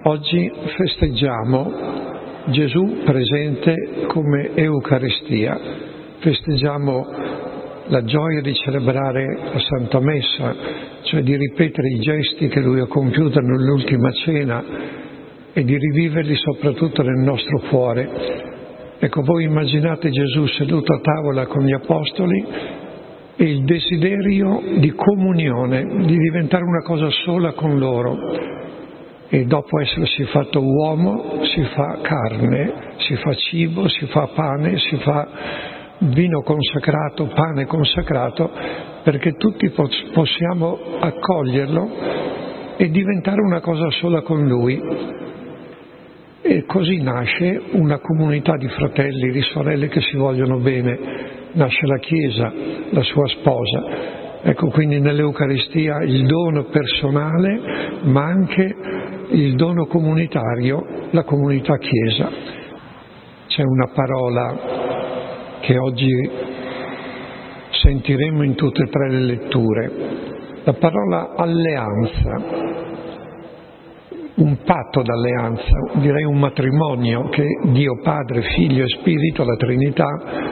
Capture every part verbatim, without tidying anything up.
Oggi festeggiamo Gesù presente come Eucaristia, festeggiamo la gioia di celebrare la Santa Messa, cioè di ripetere i gesti che Lui ha compiuto nell'ultima cena e di riviverli soprattutto nel nostro cuore. Ecco, voi immaginate Gesù seduto a tavola con gli Apostoli e il desiderio di comunione, di diventare una cosa sola con loro. E dopo essersi fatto uomo si fa carne, si fa cibo, si fa pane, si fa vino consacrato, pane consacrato, perché tutti possiamo accoglierlo e diventare una cosa sola con Lui. E così nasce una comunità di fratelli, di sorelle che si vogliono bene, nasce la Chiesa, la sua sposa. Ecco, quindi nell'Eucaristia il dono personale, ma anche il dono comunitario, la comunità Chiesa. C'è una parola che oggi sentiremo in tutte e tre le letture, la parola alleanza, un patto d'alleanza, direi un matrimonio che Dio Padre, Figlio e Spirito, la Trinità,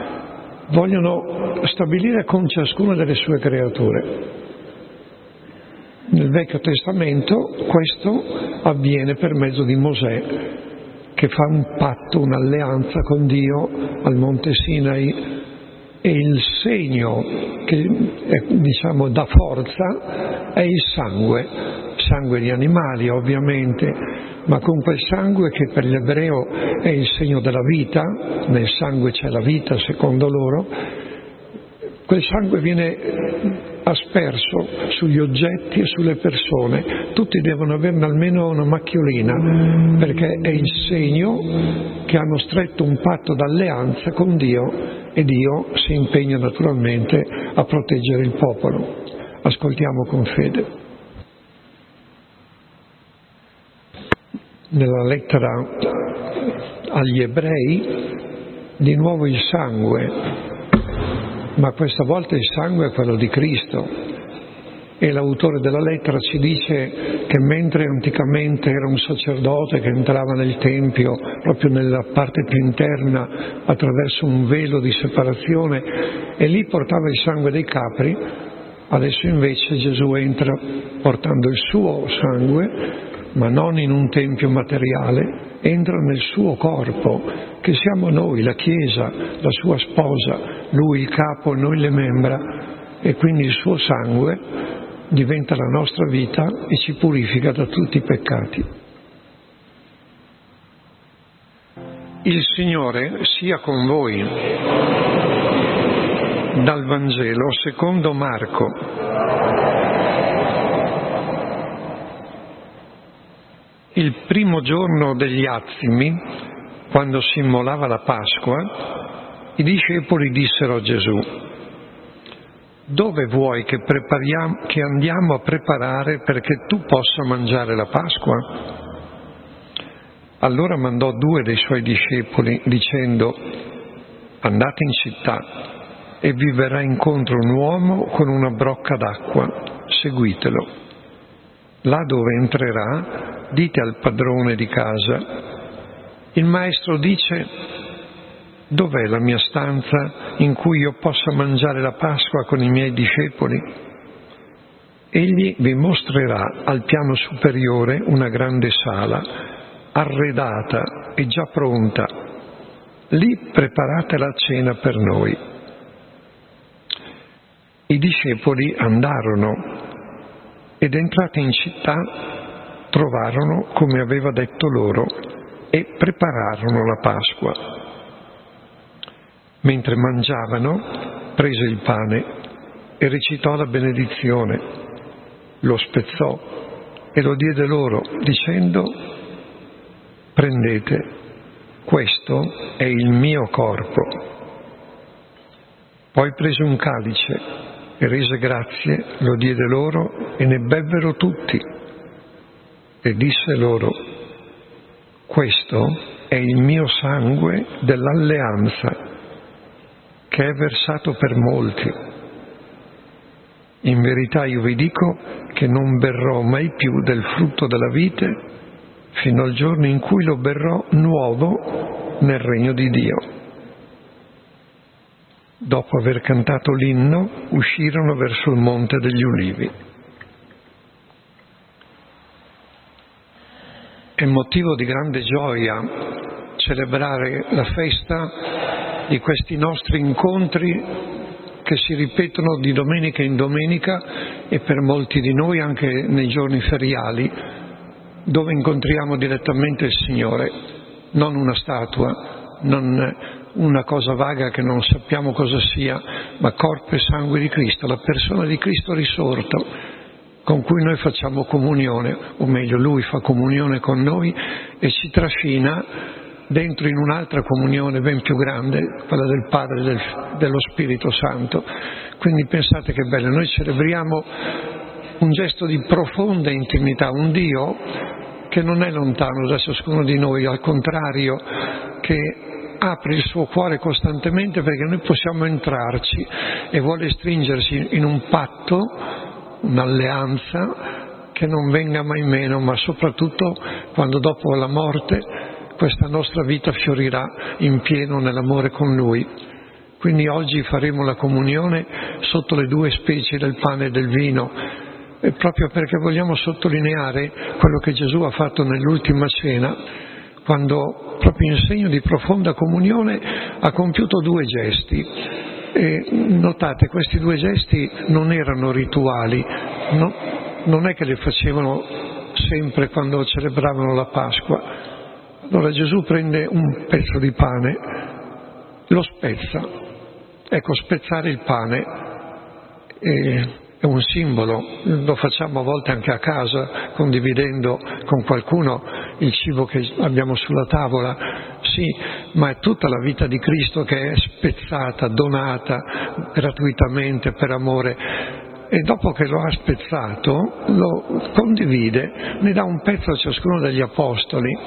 vogliono stabilire con ciascuna delle sue creature. Nel Vecchio Testamento questo avviene per mezzo di Mosè, che fa un patto, un'alleanza con Dio al Monte Sinai, e il segno che diciamo dà forza è il sangue, sangue di animali ovviamente, ma con quel sangue che per l'ebreo è il segno della vita, nel sangue c'è la vita secondo loro, quel sangue viene asperso sugli oggetti e sulle persone, tutti devono averne almeno una macchiolina, perché è il segno che hanno stretto un patto d'alleanza con Dio e Dio si impegna naturalmente a proteggere il popolo. Ascoltiamo con fede. Nella lettera agli Ebrei, di nuovo il sangue, ma questa volta il sangue è quello di Cristo. E l'autore della lettera ci dice che mentre anticamente era un sacerdote che entrava nel Tempio, proprio nella parte più interna, attraverso un velo di separazione, e lì portava il sangue dei capri, adesso invece Gesù entra portando il suo sangue, ma non in un tempio materiale, entra nel suo corpo, che siamo noi, la Chiesa, la sua sposa, lui il capo, noi le membra, e quindi il suo sangue diventa la nostra vita e ci purifica da tutti i peccati. Il Signore sia con voi. Dal Vangelo secondo Marco. Il primo giorno degli Azimi, quando si immolava la Pasqua, i discepoli dissero a Gesù: dove vuoi che, prepariamo, che andiamo a preparare perché tu possa mangiare la Pasqua? Allora mandò due dei suoi discepoli dicendo: andate in città e vi verrà incontro un uomo con una brocca d'acqua, seguitelo. Là dove entrerà, dite al padrone di casa: il maestro dice: dov'è la mia stanza in cui io possa mangiare la Pasqua con i miei discepoli? Egli vi mostrerà al piano superiore una grande sala, arredata e già pronta. Lì preparate la cena per noi. I discepoli andarono ed entrati in città trovarono come aveva detto loro e prepararono la Pasqua. Mentre mangiavano, prese il pane e recitò la benedizione, lo spezzò e lo diede loro, dicendo: prendete, questo è il mio corpo. Poi prese un calice e rese grazie, lo diede loro e ne bevvero tutti. E disse loro: questo è il mio sangue dell'alleanza, che è versato per molti. In verità io vi dico che non berrò mai più del frutto della vite fino al giorno in cui lo berrò nuovo nel regno di Dio. Dopo aver cantato l'inno, uscirono verso il Monte degli Ulivi. È motivo di grande gioia celebrare la festa di questi nostri incontri che si ripetono di domenica in domenica e per molti di noi anche nei giorni feriali, dove incontriamo direttamente il Signore, non una statua, non una cosa vaga che non sappiamo cosa sia, ma corpo e sangue di Cristo, la persona di Cristo risorto, con cui noi facciamo comunione, o meglio Lui fa comunione con noi e ci trascina dentro in un'altra comunione ben più grande, quella del Padre e del, dello Spirito Santo. Quindi pensate che bello, noi celebriamo un gesto di profonda intimità, un Dio che non è lontano da ciascuno di noi, al contrario, che apre il suo cuore costantemente perché noi possiamo entrarci e vuole stringersi in un patto, un'alleanza che non venga mai meno, ma soprattutto quando dopo la morte questa nostra vita fiorirà in pieno nell'amore con Lui. Quindi oggi faremo la comunione sotto le due specie del pane e del vino, e proprio perché vogliamo sottolineare quello che Gesù ha fatto nell'ultima cena, quando proprio in segno di profonda comunione ha compiuto due gesti. E notate, questi due gesti non erano rituali, no? Non è che li facevano sempre quando celebravano la Pasqua. Allora Gesù prende un pezzo di pane, lo spezza. Ecco, spezzare il pane è, è un simbolo, lo facciamo a volte anche a casa, condividendo con qualcuno il cibo che abbiamo sulla tavola, sì, ma è tutta la vita di Cristo che è spezzata, donata gratuitamente per amore. E dopo che lo ha spezzato, lo condivide, ne dà un pezzo a ciascuno degli apostoli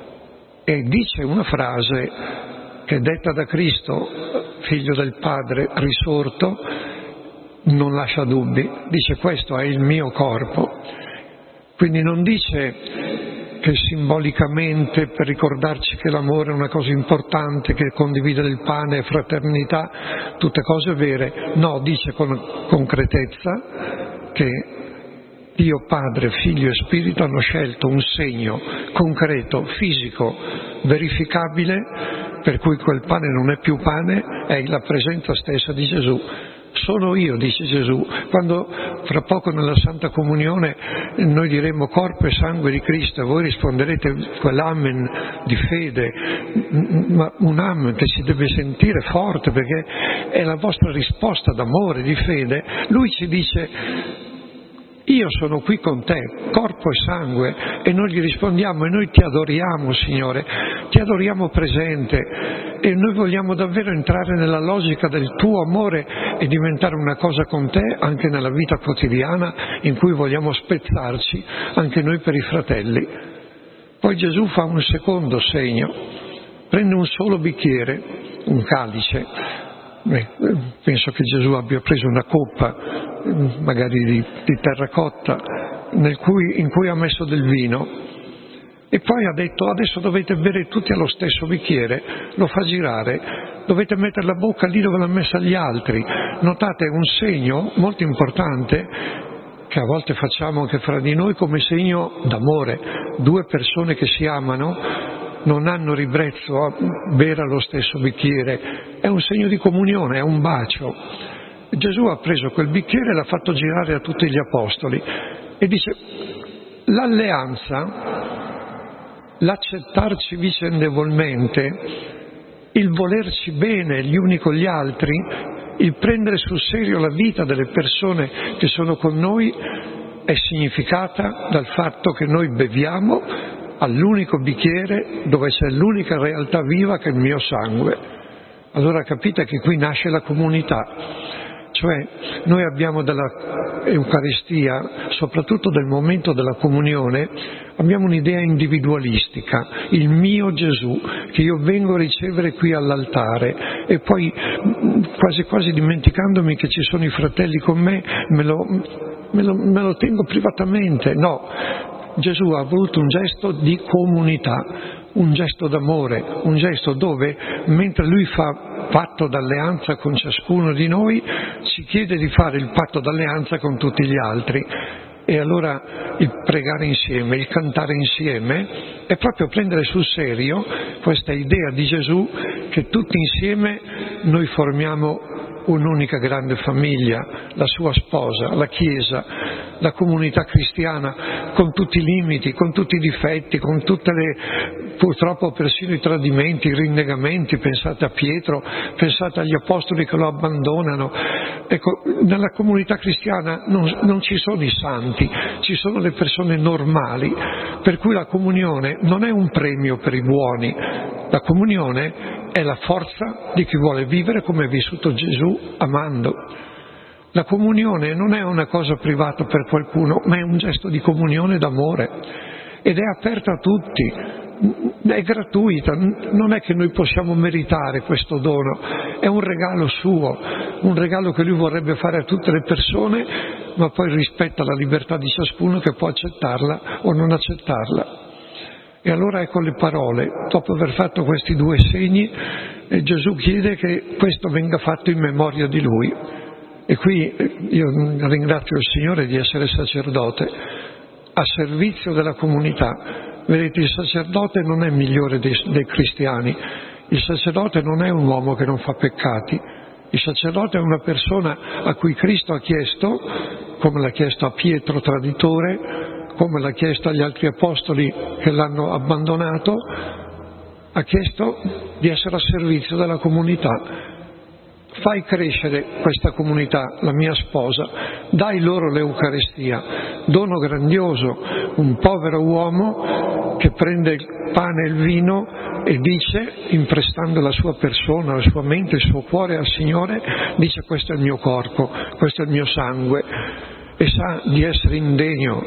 e dice una frase che è detta da Cristo, figlio del Padre risorto, non lascia dubbi, dice: questo è il mio corpo. Quindi non dice che simbolicamente, per ricordarci che l'amore è una cosa importante, che condividere il pane è fraternità, tutte cose vere, no, dice con concretezza che Dio Padre, Figlio e Spirito hanno scelto un segno concreto, fisico, verificabile, per cui quel pane non è più pane, è la presenza stessa di Gesù. Sono io, dice Gesù. Quando fra poco nella Santa Comunione noi diremo corpo e sangue di Cristo e voi risponderete quell'amen di fede, ma un amen che si deve sentire forte perché è la vostra risposta d'amore, di fede, Lui ci dice: io sono qui con te, corpo e sangue, e noi gli rispondiamo: e noi ti adoriamo, Signore, ti adoriamo presente, e noi vogliamo davvero entrare nella logica del tuo amore e diventare una cosa con te anche nella vita quotidiana, in cui vogliamo spezzarci anche noi per i fratelli. Poi Gesù fa un secondo segno, prende un solo bicchiere, un calice. Beh, penso che Gesù abbia preso una coppa, magari di, di terracotta, nel cui, in cui ha messo del vino, e poi ha detto: adesso dovete bere tutti allo stesso bicchiere. Lo fa girare, dovete mettere la bocca lì dove l'ha messa gli altri. Notate, un segno molto importante che a volte facciamo anche fra di noi come segno d'amore. Due persone che si amano non hanno ribrezzo a bere allo stesso bicchiere, è un segno di comunione, è un bacio. Gesù ha preso quel bicchiere e l'ha fatto girare a tutti gli apostoli e dice: l'alleanza, l'accettarci vicendevolmente, il volerci bene gli uni con gli altri, il prendere sul serio la vita delle persone che sono con noi, è significata dal fatto che noi beviamo all'unico bicchiere dove c'è l'unica realtà viva che è il mio sangue. Allora capite che qui nasce la comunità, cioè noi abbiamo dalla Eucaristia, soprattutto del momento della comunione, abbiamo un'idea individualistica, il mio Gesù che io vengo a ricevere qui all'altare e poi quasi quasi dimenticandomi che ci sono i fratelli con me me lo, me lo, me lo tengo privatamente. No, Gesù ha voluto un gesto di comunità, un gesto d'amore, un gesto dove, mentre Lui fa patto d'alleanza con ciascuno di noi, ci chiede di fare il patto d'alleanza con tutti gli altri. E allora il pregare insieme, il cantare insieme, è proprio prendere sul serio questa idea di Gesù che tutti insieme noi formiamo un'unica grande famiglia, la sua sposa, la Chiesa, la comunità cristiana, con tutti i limiti, con tutti i difetti, con tutte le, purtroppo persino i tradimenti, i rinnegamenti. Pensate a Pietro, pensate agli apostoli che lo abbandonano. Ecco, nella comunità cristiana non, non ci sono i santi, ci sono le persone normali, per cui la comunione non è un premio per i buoni, la comunione è la forza di chi vuole vivere come ha vissuto Gesù, amando. La comunione non è una cosa privata per qualcuno, ma è un gesto di comunione d'amore ed è aperta a tutti, è gratuita, non è che noi possiamo meritare questo dono, è un regalo suo, un regalo che Lui vorrebbe fare a tutte le persone, ma poi rispetta la libertà di ciascuno che può accettarla o non accettarla. E allora ecco le parole, dopo aver fatto questi due segni, Gesù chiede che questo venga fatto in memoria di Lui. E qui io ringrazio il Signore di essere sacerdote, a servizio della comunità. Vedete, il sacerdote non è migliore dei, dei cristiani, il sacerdote non è un uomo che non fa peccati, il sacerdote è una persona a cui Cristo ha chiesto, come l'ha chiesto a Pietro traditore, come l'ha chiesto agli altri apostoli che l'hanno abbandonato, ha chiesto di essere a servizio della comunità. Fai crescere questa comunità, la mia sposa, dai loro l'Eucaristia, dono grandioso, un povero uomo che prende il pane e il vino e dice, imprestando la sua persona, la sua mente, il suo cuore al Signore, dice: questo è il mio corpo, questo è il mio sangue, e sa di essere indegno,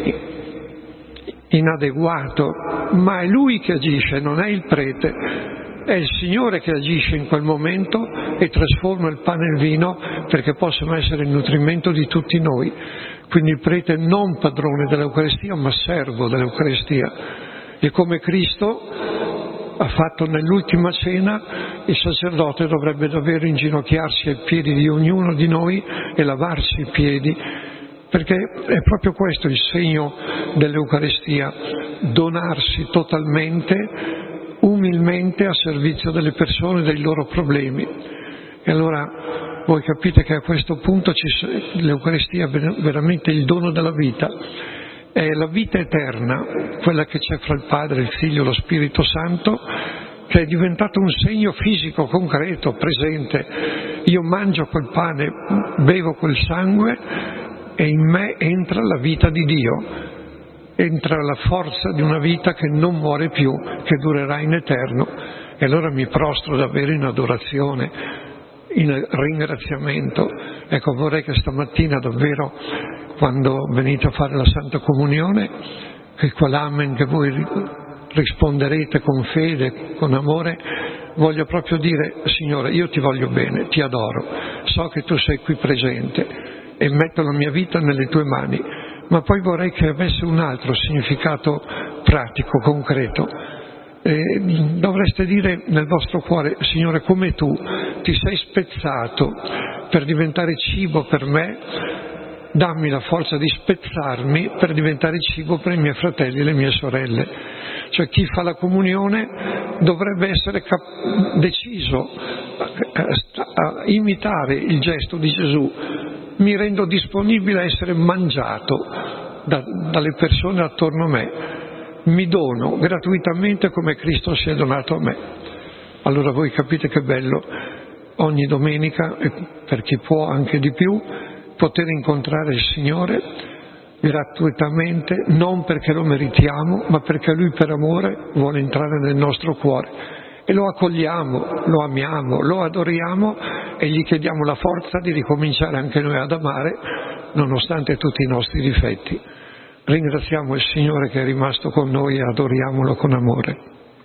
inadeguato, ma è Lui che agisce, non è il prete, è il Signore che agisce in quel momento e trasforma il pane e il vino perché possono essere il nutrimento di tutti noi. Quindi il prete è non padrone dell'Eucaristia, ma servo dell'Eucaristia. E come Cristo ha fatto nell'ultima cena, il sacerdote dovrebbe davvero inginocchiarsi ai piedi di ognuno di noi e lavarsi i piedi, perché è proprio questo il segno dell'Eucaristia, donarsi totalmente, umilmente a servizio delle persone, dei loro problemi. E allora voi capite che a questo punto ci, l'Eucaristia è veramente il dono della vita, è la vita eterna, quella che c'è fra il Padre, il Figlio e lo Spirito Santo, che è diventato un segno fisico, concreto, presente. Io mangio quel pane, bevo quel sangue e in me entra la vita di Dio, entra la forza di una vita che non muore più, che durerà in eterno. E allora mi prostro davvero in adorazione, in ringraziamento. Ecco, vorrei che stamattina davvero, quando venite a fare la Santa Comunione, che quell'amen che voi risponderete con fede, con amore, voglio proprio dire: Signore, io ti voglio bene, ti adoro, so che tu sei qui presente e metto la mia vita nelle tue mani, ma poi vorrei che avesse un altro significato pratico, concreto. E dovreste dire nel vostro cuore: Signore, come tu ti sei spezzato per diventare cibo per me, dammi la forza di spezzarmi per diventare cibo per i miei fratelli e le mie sorelle. Cioè, chi fa la comunione dovrebbe essere cap- deciso a, a imitare il gesto di Gesù. Mi rendo disponibile a essere mangiato da, dalle persone attorno a me, mi dono gratuitamente come Cristo si è donato a me. Allora voi capite che bello ogni domenica, e per chi può anche di più, poter incontrare il Signore gratuitamente, non perché lo meritiamo, ma perché Lui per amore vuole entrare nel nostro cuore. E lo accogliamo, lo amiamo, lo adoriamo e gli chiediamo la forza di ricominciare anche noi ad amare, nonostante tutti i nostri difetti. Ringraziamo il Signore che è rimasto con noi e adoriamolo con amore.